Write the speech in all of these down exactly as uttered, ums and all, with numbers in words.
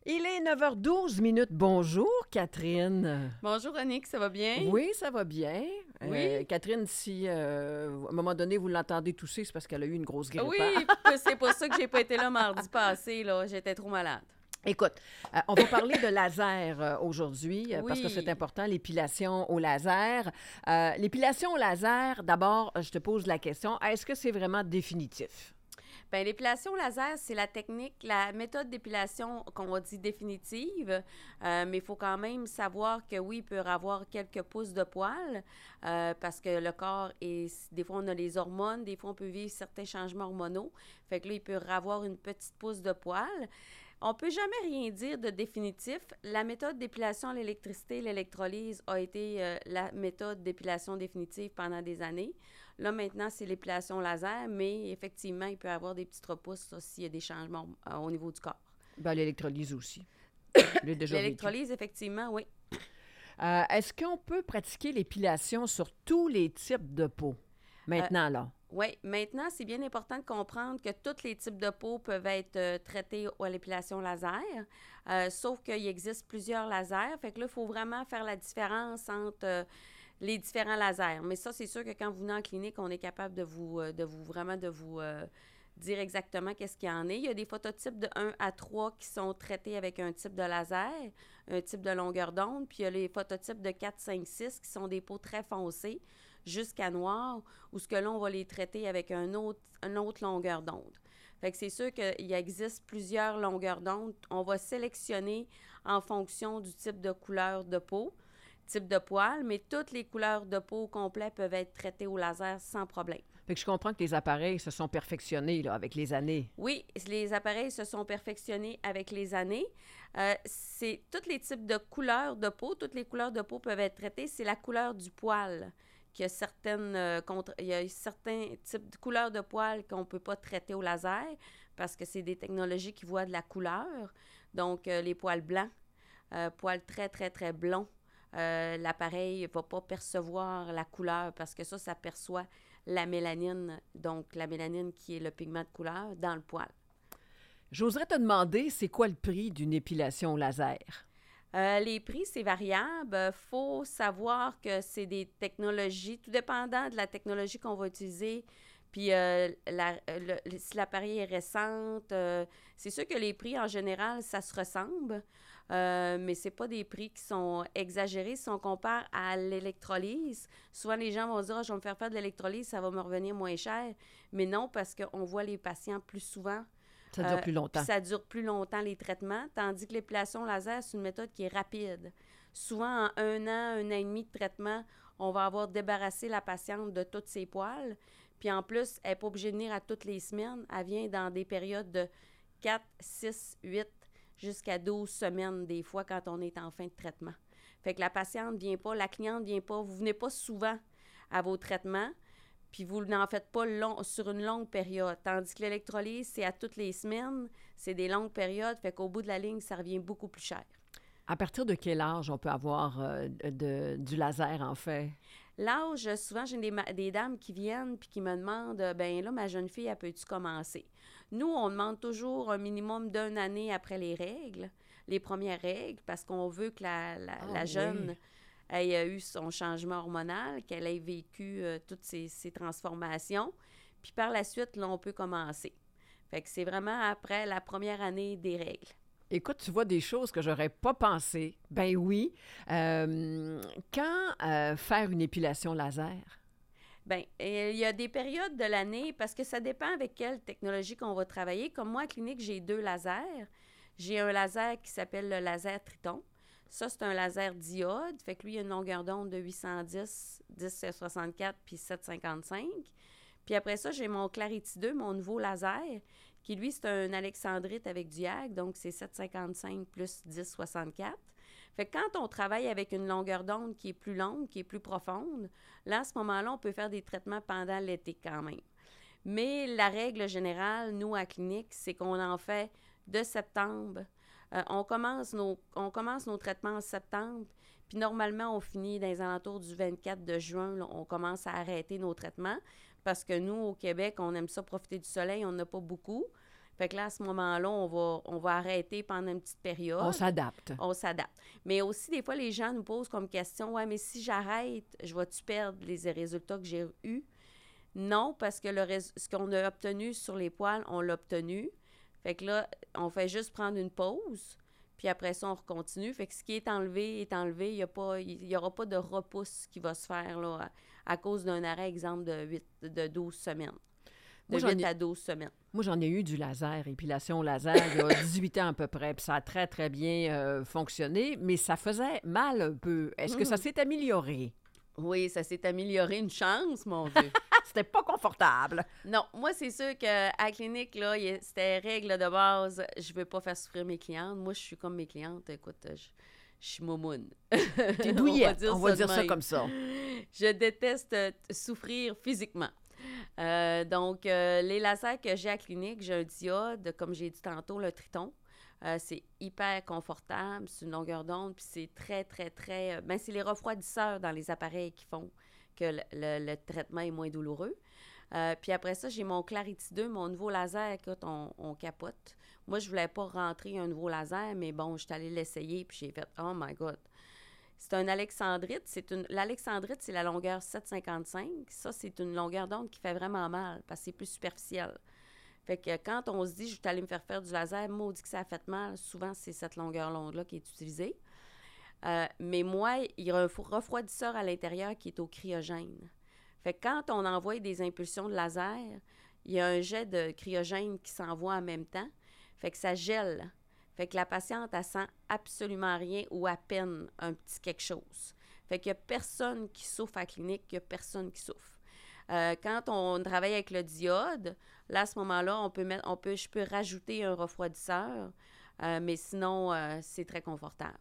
Il est neuf heures douze minutes. Bonjour, Catherine. Bonjour, Annick, ça va bien? Oui, ça va bien. Oui. Euh, Catherine, si euh, à un moment donné, vous l'entendez tousser, c'est parce qu'elle a eu une grosse grippe. Oui, hein? puis c'est pour ça que j'ai pas été là mardi passé, là. J'étais trop malade. Écoute, euh, on va parler de laser euh, aujourd'hui euh, parce que Oui. c'est important, l'épilation au laser. Euh, l'épilation au laser, d'abord, euh, je te pose la question, est-ce que c'est vraiment définitif? Bien, l'épilation laser, c'est la technique, la méthode d'épilation qu'on va dire définitive, euh, mais il faut quand même savoir que oui, il peut y avoir quelques pouces de poils euh, parce que le corps est. Des fois, on a les hormones, des fois, on peut vivre certains changements hormonaux. Fait que là, il peut y avoir une petite pouce de poils. On peut jamais rien dire de définitif. La méthode d'épilation à l'électricité, l'électrolyse, a été euh, la méthode d'épilation définitive pendant des années. Là, maintenant, c'est l'épilation laser, mais effectivement, il peut y avoir des petites repousses s'il y a des changements euh, au niveau du corps. Ben, l'électrolyse aussi. Je l'ai déjà vécu. L'électrolyse, effectivement, oui. Euh, est-ce qu'on peut pratiquer l'épilation sur tous les types de peau? Maintenant, là. Oui, maintenant, c'est bien important de comprendre que tous les types de peau peuvent être euh, traités à l'épilation laser, euh, sauf qu'il existe plusieurs lasers. Fait que là, il faut vraiment faire la différence entre euh, les différents lasers. Mais ça, c'est sûr que quand vous venez en clinique, on est capable de vous, euh, de vous vraiment de vous euh, dire exactement qu'est-ce qu'il y en est. Il y a des phototypes de un à trois qui sont traités avec un type de laser, un type de longueur d'onde, puis il y a les phototypes de quatre, cinq, six qui sont des peaux très foncées jusqu'à noir, où ce que là, on va les traiter avec un autre, une autre longueur d'onde. Fait que c'est sûr qu'il existe plusieurs longueurs d'onde. On va sélectionner en fonction du type de couleur de peau, type de poil, mais toutes les couleurs de peau au complet peuvent être traitées au laser sans problème. Fait que je comprends que les appareils se sont perfectionnés là, avec les années. Oui, les appareils se sont perfectionnés avec les années. Euh, c'est tous les types de couleurs de peau, toutes les couleurs de peau peuvent être traitées. C'est la couleur du poil qu'il y a certaines euh, contre, il y a certains types de couleurs de poils qu'on ne peut pas traiter au laser parce que c'est des technologies qui voient de la couleur. Donc, euh, les poils blancs, euh, poils très, très, très blonds, euh, l'appareil ne va pas percevoir la couleur parce que ça, ça perçoit la mélanine, donc la mélanine qui est le pigment de couleur, dans le poil. J'oserais te demander, c'est quoi le prix d'une épilation au laser? Euh, les prix, c'est variable. Il faut savoir que c'est des technologies, tout dépendant de la technologie qu'on va utiliser. Puis, euh, la, le, si l'appareil est récente, euh, c'est sûr que les prix, en général, ça se ressemble, euh, mais ce n'est pas des prix qui sont exagérés. Si on compare à l'électrolyse, souvent les gens vont dire oh, « je vais me faire faire de l'électrolyse, ça va me revenir moins cher ». Mais non, parce qu'on voit les patients plus souvent. Ça dure plus longtemps. Euh, ça dure plus longtemps, les traitements, tandis que l'épilation laser, c'est une méthode qui est rapide. Souvent, en un an, un an et demi de traitement, on va avoir débarrassé la patiente de tous ses poils. Puis en plus, elle n'est pas obligée de venir à toutes les semaines. Elle vient dans des périodes de quatre, six, huit, jusqu'à douze semaines, des fois, quand on est en fin de traitement. Fait que la patiente ne vient pas, la cliente ne vient pas, vous ne venez pas souvent à vos traitements, puis vous n'en faites pas long, sur une longue période. Tandis que l'électrolyse, c'est à toutes les semaines, c'est des longues périodes, fait qu'au bout de la ligne, ça revient beaucoup plus cher. À partir de quel âge on peut avoir euh, de, du laser, en fait? L'âge, souvent, j'ai des, des dames qui viennent puis qui me demandent « ben là, ma jeune fille, elle peut-tu commencer? » Nous, on demande toujours un minimum d'une année après les règles, les premières règles, parce qu'on veut que la, la, Ah, la jeune oui. ait eu son changement hormonal, qu'elle ait vécu euh, toutes ces, ces transformations. Puis par la suite, là, on peut commencer. Fait que c'est vraiment après la première année des règles. Écoute, tu vois des choses que j'aurais pas pensé. Ben oui. Euh, quand euh, faire une épilation laser? Bien, il y a des périodes de l'année, parce que ça dépend avec quelle technologie qu'on va travailler. Comme moi, à clinique, j'ai deux lasers. J'ai un laser qui s'appelle le laser Triton. Ça, c'est un laser diode. Fait que lui, il a une longueur d'onde de huit cent dix, dix soixante-quatre puis sept cent cinquante-cinq. Puis après ça, j'ai mon Clarity deux, mon nouveau laser, qui, lui, c'est un alexandrite avec du YAG, donc c'est sept cent cinquante-cinq plus dix soixante-quatre. Fait que quand on travaille avec une longueur d'onde qui est plus longue, qui est plus profonde, là, à ce moment-là, on peut faire des traitements pendant l'été quand même. Mais la règle générale, nous, à la clinique, c'est qu'on en fait de septembre. Euh, on, commence nos, on commence nos traitements en septembre, puis normalement, on finit dans les alentours du vingt-quatre de juin, là, on commence à arrêter nos traitements parce que nous, au Québec, on aime ça profiter du soleil, on n'a pas beaucoup. Fait que là, à ce moment-là, on va, on va arrêter pendant une petite période. On s'adapte. On s'adapte. Mais aussi, des fois, les gens nous posent comme question, « Ouais, mais si j'arrête, je vais-tu perdre les résultats que j'ai eus? » Non, parce que le rés- ce qu'on a obtenu sur les poils, on l'a obtenu. Fait que là, on fait juste prendre une pause, puis après ça, on recontinue. Fait que ce qui est enlevé est enlevé. Il n'y aura pas de repousse qui va se faire là, à, à cause d'un arrêt, exemple, de, huit, de douze semaines. De Moi, huit ai... à douze semaines. Moi, j'en ai eu du laser, épilation laser, il y a dix-huit ans à peu près, puis ça a très, très bien euh, fonctionné, mais ça faisait mal un peu. Est-ce que ça s'est amélioré? Oui, ça s'est amélioré, une chance, mon Dieu. C'était pas confortable. Non, moi, c'est sûr qu'à la clinique, là, c'était règle de base, je veux pas faire souffrir mes clientes. Moi, je suis comme mes clientes, écoute, je, je suis moumoune. T'es douillette, on va dire, on va dire ça comme ça. Je déteste souffrir physiquement. Euh, donc, euh, les lasers que j'ai à la clinique, j'ai un diode, comme j'ai dit tantôt, le Triton. Euh, c'est hyper confortable, c'est une longueur d'onde, puis c'est très, très, très... Bien, c'est les refroidisseurs dans les appareils qui font que le, le, le traitement est moins douloureux. Euh, puis après ça, j'ai mon Clarity deux, mon nouveau laser, écoute, on, on capote. Moi, je voulais pas rentrer un nouveau laser, mais bon, je suis allée l'essayer, puis j'ai fait « Oh my God! » C'est un alexandrite. C'est une... L'alexandrite, c'est la longueur sept virgule cinquante-cinq. Ça, c'est une longueur d'onde qui fait vraiment mal parce que c'est plus superficiel. Fait que quand on se dit « je vais aller me faire faire du laser », maudit que ça a fait mal, souvent, c'est cette longueur longue-là qui est utilisée. Euh, mais moi, il y a un refroidisseur à l'intérieur qui est au cryogène. Fait que quand on envoie des impulsions de laser, il y a un jet de cryogène qui s'envoie en même temps. Fait que ça gèle. Fait que la patiente, elle sent absolument rien ou à peine un petit quelque chose. Fait qu'il n'y a personne qui souffre à la clinique, il n'y a personne qui souffre. Euh, quand on travaille avec le diode, là, à ce moment-là, on peut mettre, on peut, je peux rajouter un refroidisseur, euh, mais sinon, euh, c'est très confortable.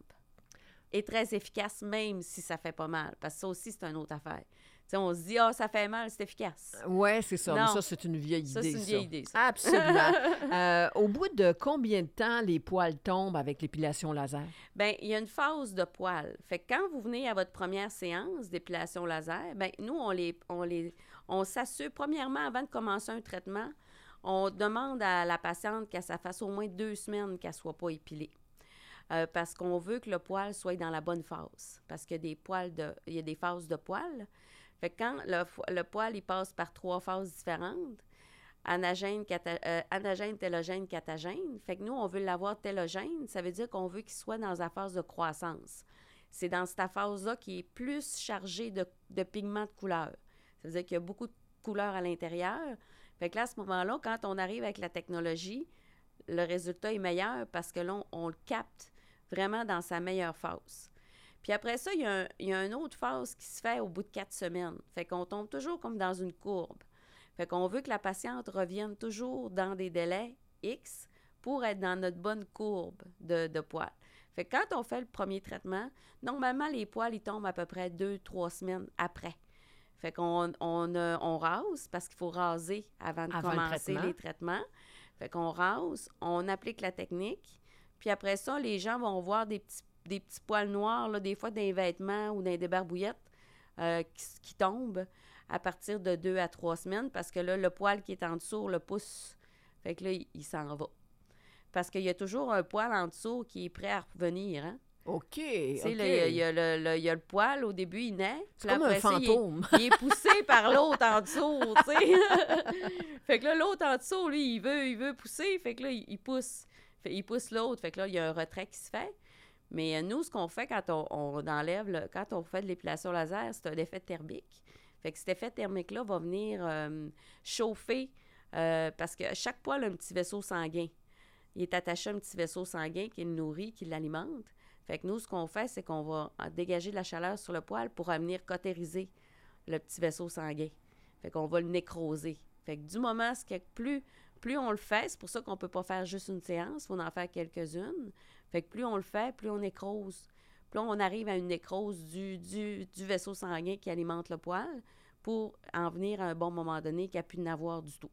Et très efficace, même si ça fait pas mal, parce que ça aussi, c'est une autre affaire. T'sais, on se dit, ah, oh, ça fait mal, c'est efficace. Oui, c'est ça. Non. Mais ça, c'est une vieille ça, idée. Ça, c'est une ça. vieille idée, ça. Absolument. euh, au bout de combien de temps les poils tombent avec l'épilation laser? Bien, il y a une phase de poils. Fait que quand vous venez à votre première séance d'épilation laser, bien, nous, on les, on les, on s'assure, premièrement, avant de commencer un traitement, on demande à la patiente qu'elle ça fasse au moins deux semaines qu'elle ne soit pas épilée. Euh, parce qu'on veut que le poil soit dans la bonne phase. Parce qu'il y a des poils de, il y a des phases de poils. Fait que quand le, le poil, il passe par trois phases différentes, anagène, cata, euh, anagène, télogène, catagène. Fait que nous, on veut l'avoir télogène. Ça veut dire qu'on veut qu'il soit dans la phase de croissance. C'est dans cette phase-là qui est plus chargée de, de pigments de couleur. Ça veut dire qu'il y a beaucoup de couleurs à l'intérieur. Fait que là, à ce moment-là, quand on arrive avec la technologie, le résultat est meilleur parce que là, on, on le capte vraiment dans sa meilleure phase. Puis après ça, il y, a un, il y a une autre phase qui se fait au bout de quatre semaines. Fait qu'on tombe toujours comme dans une courbe. Fait qu'on veut que la patiente revienne toujours dans des délais X pour être dans notre bonne courbe de, de poils. Fait que quand on fait le premier traitement, normalement, les poils, ils tombent à peu près deux, trois semaines après. Fait qu'on on, on, on rase, parce qu'il faut raser avant de avant commencer les traitements. Fait qu'on rase, on applique la technique. Puis après ça, les gens vont voir des petits, des petits poils noirs, là, des fois dans les vêtements ou dans des barbouillettes euh, qui, qui tombent à partir de deux à trois semaines parce que là, le poil qui est en dessous, le pousse. Fait que là, il, il s'en va. Parce qu'il y a toujours un poil en dessous qui est prêt à revenir, hein? OK, Tu sais, OK. là, il y, a le, le, il y a le poil, au début, il naît. C'est comme un fantôme. Il est, il est poussé par l'autre en dessous, tu sais. Fait que là, l'autre en dessous, lui, il veut, il veut pousser. Fait que là, il, il pousse. Fait, il pousse l'autre. Fait que là, il y a un retrait qui se fait. Mais euh, nous, ce qu'on fait quand on, on enlève, le, quand on fait de l'épilation laser, c'est un effet thermique. Fait que cet effet thermique-là va venir euh, chauffer euh, parce que chaque poil a un petit vaisseau sanguin. Il est attaché à un petit vaisseau sanguin qui le nourrit, qui l'alimente. Fait que nous, ce qu'on fait, c'est qu'on va dégager de la chaleur sur le poil pour venir cautériser le petit vaisseau sanguin. Fait qu'on va le nécroser. Fait que du moment, ce que plus, plus on le fait, c'est pour ça qu'on ne peut pas faire juste une séance, il faut en faire quelques-unes. Fait que plus on le fait, plus on nécrose. Plus on arrive à une nécrose du, du, du vaisseau sanguin qui alimente le poil pour en venir à un bon moment donné qu'il n'y a plus de n'avoir du tout.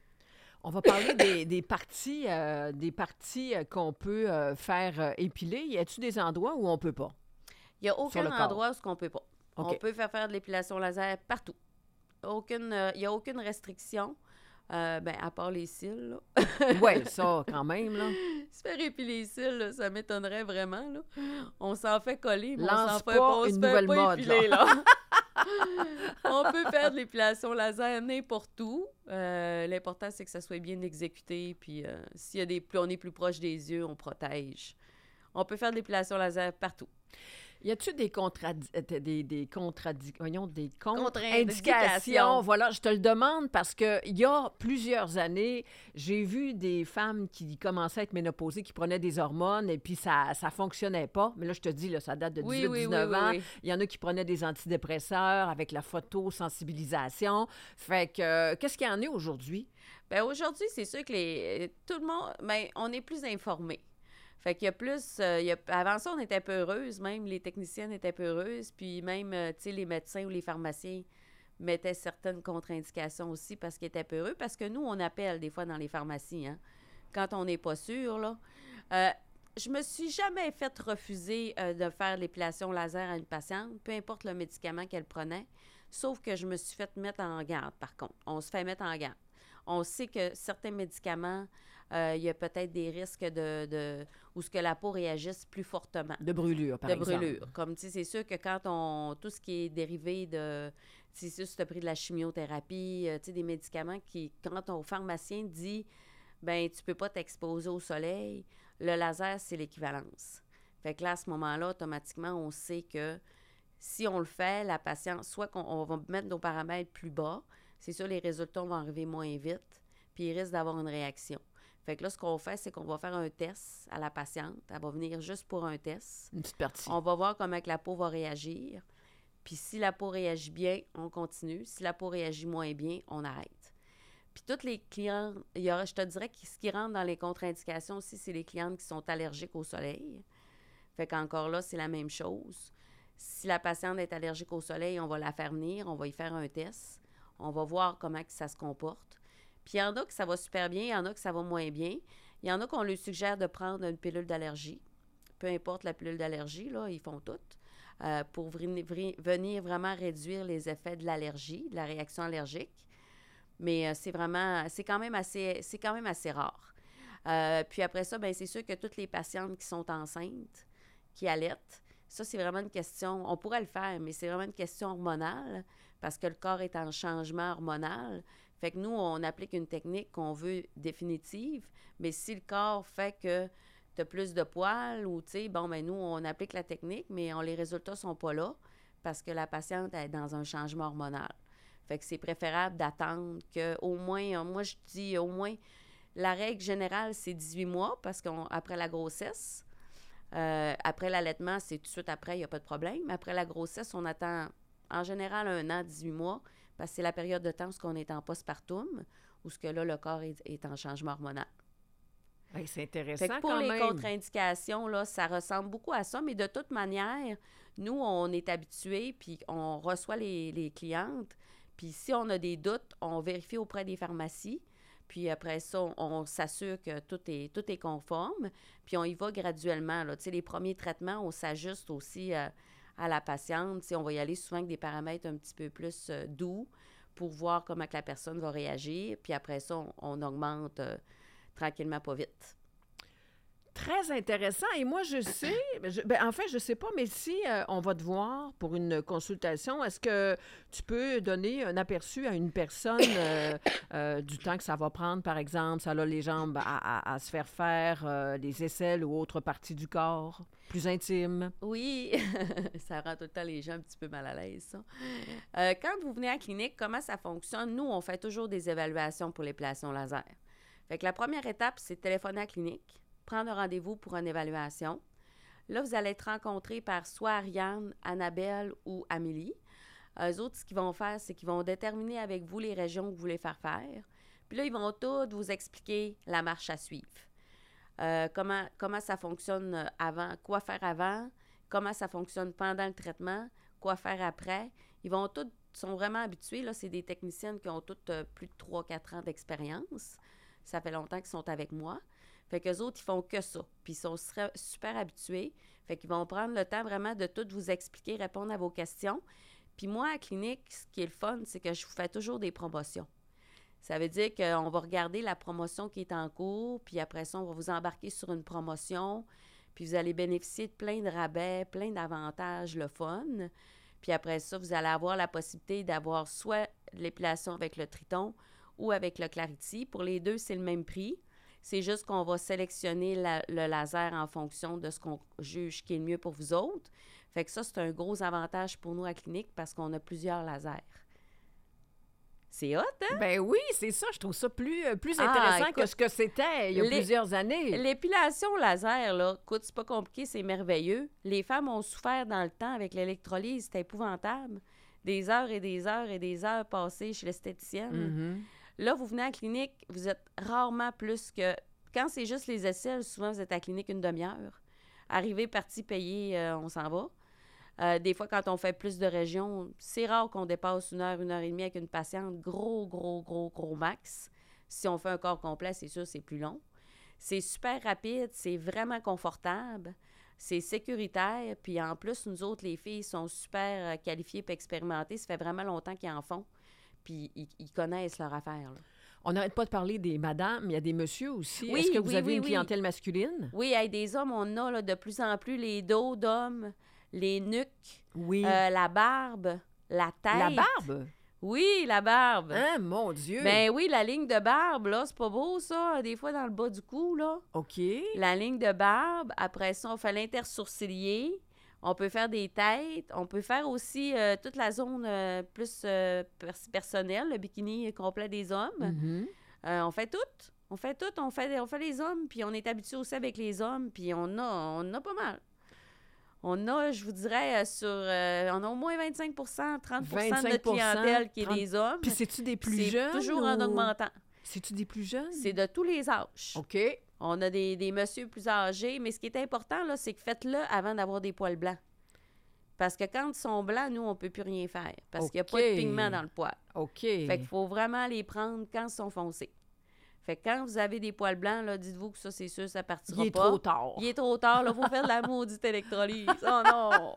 On va parler des, des parties, euh, des parties qu'on peut euh, faire euh, épiler. Y a-t-il des endroits où on ne peut pas? Il n'y a aucun endroit où on ne peut pas. Okay. On peut faire faire de l'épilation laser partout. Aucune, il euh, n'y a aucune restriction. Euh, ben, à part les cils, là. Oui, ça, quand même, là. Se faire épiler les cils, là, ça m'étonnerait vraiment, là. On s'en fait coller, mais on Lance s'en fait pas pas, on se une fait nouvelle pas mode, épiler, là. là. On peut faire de l'épilation laser n'importe où. Euh, l'important, c'est que ça soit bien exécuté. Puis euh, s'il y a des, plus on est plus proche des yeux, on protège. On peut faire de l'épilation laser partout. Y a-tu des contradi- euh, des, des contradi- voyons, des Contre-indications. contre-indications? Voilà, je te le demande parce que il y a plusieurs années, j'ai vu des femmes qui commençaient à être ménopausées, qui prenaient des hormones et puis ça ça fonctionnait pas. Mais là, je te dis, là, ça date de Oui, dix-huit oui, oui, dix-neuf oui, ans. oui. Il y en a qui prenaient des antidépresseurs avec la photosensibilisation. Fait que, euh, qu'est-ce qu'il y en a aujourd'hui? Ben aujourd'hui, c'est sûr que les, tout le monde, ben, on est plus informé. Fait qu'il y a plus, euh, il y a, avant ça, on était peu heureuses, même les techniciennes étaient peu heureuses, puis même, euh, tu sais, les médecins ou les pharmaciens mettaient certaines contre-indications aussi parce qu'ils étaient peu heureux, parce que nous, on appelle des fois dans les pharmacies, hein, quand on n'est pas sûr, là. Euh, je me suis jamais fait refuser euh, de faire l'épilation laser à une patiente, peu importe le médicament qu'elle prenait, sauf que je me suis fait mettre en garde, par contre. On se fait mettre en garde. On sait que certains médicaments, euh, il y a peut-être des risques de, de où ce que la peau réagisse plus fortement. De brûlure, par de exemple. brûlure. Comme, tu sais, c'est sûr que quand on... Tout ce qui est dérivé de... C'est sûr, si tu as pris de la chimiothérapie, euh, tu sais, des médicaments qui... Quand ton pharmacien dit, ben tu peux pas t'exposer au soleil, le laser, c'est l'équivalence. Fait que là, à ce moment-là, automatiquement, on sait que si on le fait, la patiente, soit qu'on on va mettre nos paramètres plus bas, c'est sûr, les résultats vont arriver moins vite, puis il risque d'avoir une réaction. Fait que là, ce qu'on fait, c'est qu'on va faire un test à la patiente. Elle va venir juste pour un test. Une petite partie. On va voir comment que la peau va réagir. Puis si la peau réagit bien, on continue. Si la peau réagit moins bien, on arrête. Puis toutes les clientes, il y aura, je te dirais que ce qui rentre dans les contre-indications aussi, c'est les clientes qui sont allergiques au soleil. Fait qu'encore là, c'est la même chose. Si la patiente est allergique au soleil, on va la faire venir, on va y faire un test. On va voir comment que ça se comporte. Puis il y en a que ça va super bien, il y en a que ça va moins bien. Il y en a qu'on lui suggère de prendre une pilule d'allergie. Peu importe la pilule d'allergie, là, ils font toutes. Euh, pour vri- vri- venir vraiment réduire les effets de l'allergie, de la réaction allergique. Mais euh, c'est vraiment, c'est quand même assez, c'est quand même assez rare. Euh, puis après ça, bien, c'est sûr que toutes les patientes qui sont enceintes, qui allaitent, ça, c'est vraiment une question, on pourrait le faire, mais c'est vraiment une question hormonale parce que le corps est en changement hormonal. Fait que nous, on applique une technique qu'on veut définitive, mais si le corps fait que tu as plus de poils ou, tu sais, bon, ben nous, on applique la technique, mais on, les résultats sont pas là parce que la patiente est dans un changement hormonal. Fait que c'est préférable d'attendre qu'au moins, moi, je dis au moins, la règle générale, c'est dix-huit mois parce qu'après la grossesse, euh, après l'allaitement, c'est tout de suite après, il n'y a pas de problème. Mais après la grossesse, on attend en général un an, dix-huit mois, parce que c'est la période de temps où on est en postpartum, où ce que là, le corps est, est en changement hormonal. Hey, c'est intéressant Fait que pour quand les même. contre-indications, là, ça ressemble beaucoup à ça, mais de toute manière, nous, on est habitués, puis on reçoit les, les clientes, puis si on a des doutes, on vérifie auprès des pharmacies, puis après ça, on, on s'assure que tout est, tout est conforme, puis on y va graduellement, là. Tu sais, les premiers traitements, on s'ajuste aussi euh, à la patiente. Tu sais, on va y aller souvent avec des paramètres un petit peu plus euh, doux pour voir comment que la personne va réagir, puis après ça, on, on augmente euh, tranquillement, pas vite. Très intéressant. Et moi, je sais, je, ben, en fait, je ne sais pas, mais si euh, on va te voir pour une consultation, est-ce que tu peux donner un aperçu à une personne euh, euh, du temps que ça va prendre, par exemple, ça a les jambes à, à, à se faire faire, euh, les aisselles ou autres parties du corps, plus intimes? Oui, ça rend tout le temps les gens un petit peu mal à l'aise, ça. Euh, quand vous venez à la clinique, comment ça fonctionne? Nous, on fait toujours des évaluations pour l'épilation laser. Fait que la première étape, c'est de téléphoner à la clinique, prendre un rendez-vous pour une évaluation. Là, vous allez être rencontrés par soit Ariane, Annabelle ou Amélie. Eux autres, ce qu'ils vont faire, c'est qu'ils vont déterminer avec vous les régions que vous voulez faire faire. Puis là, ils vont tous vous expliquer la marche à suivre. Euh, comment, comment ça fonctionne avant, quoi faire avant, comment ça fonctionne pendant le traitement, quoi faire après. Ils vont tous, sont vraiment habitués. Là, c'est des techniciennes qui ont toutes euh, plus de trois à quatre ans d'expérience. Ça fait longtemps qu'ils sont avec moi. Fait qu'eux autres, ils font que ça. Puis ils sont super habitués. Fait qu'ils vont prendre le temps vraiment de tout vous expliquer, répondre à vos questions. Puis moi, à la clinique, ce qui est le fun, c'est que je vous fais toujours des promotions. Ça veut dire qu'on va regarder la promotion qui est en cours, puis après ça, on va vous embarquer sur une promotion, puis vous allez bénéficier de plein de rabais, plein d'avantages, le fun. Puis après ça, vous allez avoir la possibilité d'avoir soit l'épilation avec le Triton ou avec le Clarity. Pour les deux, c'est le même prix. C'est juste qu'on va sélectionner la- le laser en fonction de ce qu'on juge qui est le mieux pour vous autres. Fait que ça, c'est un gros avantage pour nous à clinique parce qu'on a plusieurs lasers. C'est hot, hein? Ben oui, c'est ça. Je trouve ça plus, euh, plus Ah, intéressant écoute, que ce que c'était il y a les- plusieurs années. L'épilation laser, là, écoute, c'est pas compliqué, c'est merveilleux. Les femmes ont souffert dans le temps avec l'électrolyse, c'était épouvantable. Des heures et des heures et des heures passées chez l'esthéticienne. Mhm. Là, vous venez à la clinique, vous êtes rarement plus que... Quand c'est juste les aisselles, souvent, vous êtes à la clinique une demi-heure. Arrivé, parti, payé, euh, on s'en va. Euh, des fois, quand on fait plus de régions, c'est rare qu'on dépasse une heure, une heure et demie avec une patiente. Gros, gros, gros, gros max. Si on fait un corps complet, c'est sûr, c'est plus long. C'est super rapide, c'est vraiment confortable, c'est sécuritaire. Puis en plus, nous autres, les filles sont super euh, qualifiées et expérimentées. Ça fait vraiment longtemps qu'ils en font. Puis ils, ils connaissent leur affaire, là. On n'arrête pas de parler des madames, mais il y a des messieurs aussi. Oui, Est-ce que vous oui, avez oui, une oui. clientèle masculine? Oui, hey, des hommes, on a là, de plus en plus les dos d'hommes, les nuques, Oui. euh, la barbe, la tête. La barbe? Oui, la barbe. Hein, mon Dieu! Ben oui, la ligne de barbe, là, c'est pas beau, ça, des fois dans le bas du cou, là. OK. La ligne de barbe, après ça, on fait l'intersourcilier, on peut faire des têtes, on peut faire aussi euh, toute la zone euh, plus euh, pers- personnelle, le bikini complet des hommes. Mhm. Euh, on fait tout. On fait tout. On fait, on fait les hommes, puis on est habitué aussi avec les hommes, puis on a, on a pas mal. On a, je vous dirais, euh, sur... euh, on a au moins vingt-cinq pour cent, trente pour cent de notre vingt-cinq pour cent, clientèle qui est trente des hommes. Puis c'est-tu des plus C'est jeunes? toujours en ou- augmentant. C'est-tu des plus jeunes? C'est de tous les âges. OK. On a des, des messieurs plus âgés, mais ce qui est important, là, c'est que faites-le avant d'avoir des poils blancs. Parce que quand ils sont blancs, nous, on ne peut plus rien faire. Parce qu'il n'y a pas de OK. pigment dans le poil. OK. Fait qu'il faut vraiment les prendre quand ils sont foncés. Fait que quand vous avez des poils blancs, là, dites-vous que ça, c'est sûr, ça partira Il est pas. trop tard. Il est trop tard, là, faut faire de la maudite électrolyse. Oh non!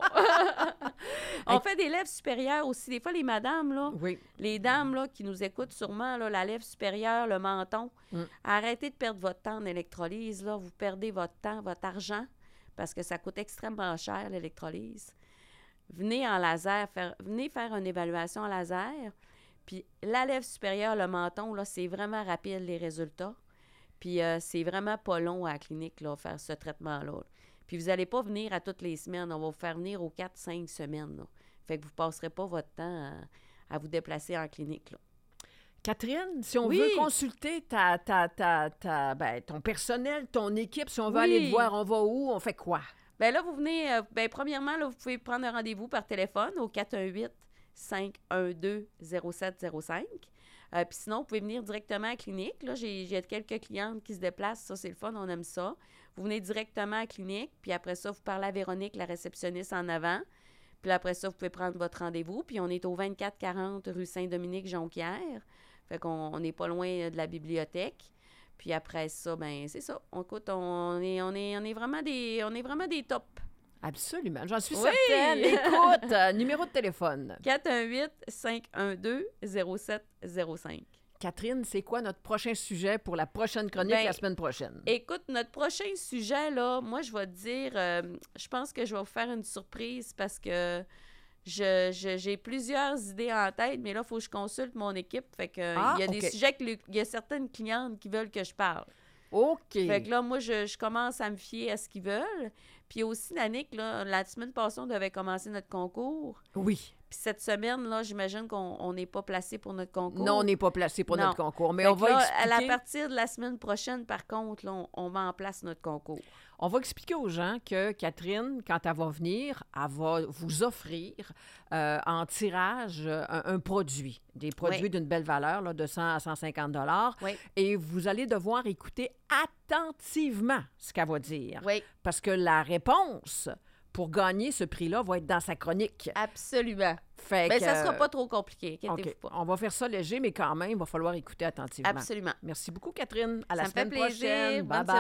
On fait des lèvres supérieures aussi. Des fois, les madames, là, Oui. les dames là, qui nous écoutent sûrement, là, la lèvre supérieure, le menton, Mm. arrêtez de perdre votre temps en électrolyse. Là. Vous perdez votre temps, votre argent, parce que ça coûte extrêmement cher, l'électrolyse. Venez en laser, faire, venez faire une évaluation en laser. Puis la lèvre supérieure, le menton, là, c'est vraiment rapide, les résultats. Puis euh, c'est vraiment pas long à la clinique, là, faire ce traitement-là. Puis vous n'allez pas venir à toutes les semaines. On va vous faire venir aux quatre cinq semaines, là. Fait que vous ne passerez pas votre temps à, à vous déplacer en clinique, là. Catherine, si on Oui. veut consulter ta, ta, ta, ta, ben, ton personnel, ton équipe, si on veut Oui. aller te voir, on va où? On fait quoi? Bien là, vous venez, euh, bien premièrement, là, vous pouvez prendre un rendez-vous par téléphone au quatre un huit, cinq un deux, zéro sept zéro cinq. Euh, Puis sinon, vous pouvez venir directement à la clinique. Là, j'ai, j'ai quelques clientes qui se déplacent. Ça, c'est le fun, on aime ça. Vous venez directement à la clinique, puis après ça, vous parlez à Véronique, la réceptionniste en avant. Puis après ça, vous pouvez prendre votre rendez-vous. Puis on est au vingt-quatre quarante rue Saint-Dominique, Jonquière. Fait qu'on n'est pas loin de la bibliothèque. Puis après ça, ben c'est ça. On, écoute, on est, on est, on est vraiment des, on est vraiment des tops. Absolument, j'en suis Oui. certaine. Écoute, euh, numéro de téléphone. quatre un huit, cinq un deux, zéro sept zéro cinq. Catherine, c'est quoi notre prochain sujet pour la prochaine chronique Ben, la semaine prochaine? Écoute, notre prochain sujet, là, moi, je vais te dire, euh, je pense que je vais vous faire une surprise parce que je, je- j'ai plusieurs idées en tête, mais là, il faut que je consulte mon équipe. Fait que, euh, Ah, il y a OK. des sujets que le- il y a certaines clientes qui veulent que je parle. OK. Fait que là, moi, je, je commence à me fier à ce qu'ils veulent. Puis aussi, Danick, là, la semaine passée, on devait commencer notre concours. Oui. Puis cette semaine, là, j'imagine qu'on on n'est pas placé pour notre concours. Non, on n'est pas placé pour Non. notre concours, mais Fait on que va là, expliquer... à la partir de la semaine prochaine, par contre, là, on, on met en place notre concours. On va expliquer aux gens que Catherine, quand elle va venir, elle va vous offrir euh, en tirage euh, un, un produit, des produits Oui. d'une belle valeur, là, de cent à cent cinquante dollars. Oui. Et vous allez devoir écouter attentivement ce qu'elle va dire. Oui, Parce que la réponse pour gagner ce prix-là va être dans sa chronique. absolument. Fait Mais que, ça sera euh, pas trop compliqué, OK. inquiétez-vous pas. On va faire ça léger, mais quand même, il va falloir écouter attentivement. Absolument. Merci beaucoup, Catherine. À la Ça me fait semaine plaisir. prochaine. Bonne Bye-bye.